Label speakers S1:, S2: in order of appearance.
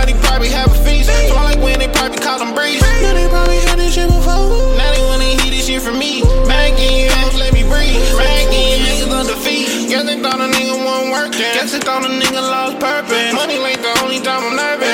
S1: Everybody probably have a feast. So I like when they probably call them breeze. Yeah, they probably had this shit before. Now they wanna hear this shit from me. Back in, let me breathe. Back in, niggas on defeat. Guess they thought a nigga won't work. Guess they thought a nigga lost purpose. Money ain't the only time I'm nervous.